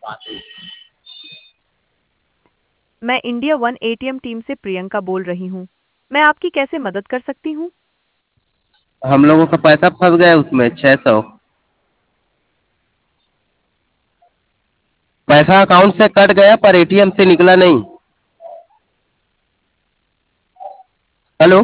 मैं India one ATM team से प्रियंका बोल रही हूँ। मैं आपकी कैसे मदद कर सकती हूँ? हम लोगों का पैसा फंस गया उसमें 600। पैसा अकाउंट से कट गया पर एटीएम से निकला नहीं। Hello.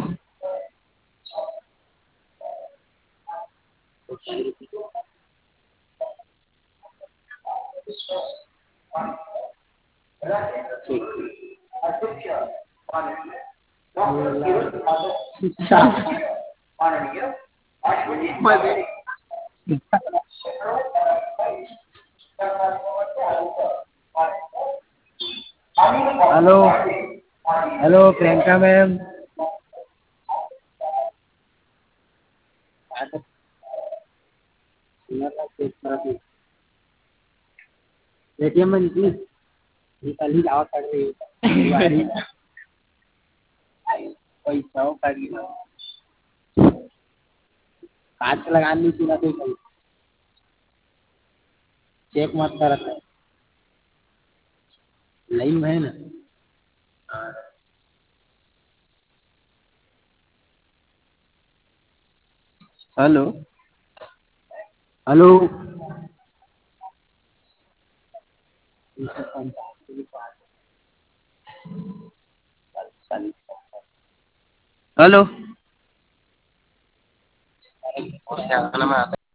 Hello. Hello Priyanka ma'am. ATM में निकली निकल ही जाओ कर रही पैसा काट गया। कार्ड लगा ली पूरा तो चेक मत कर लाइन में है ना। हेलो। हेलो। हेलो।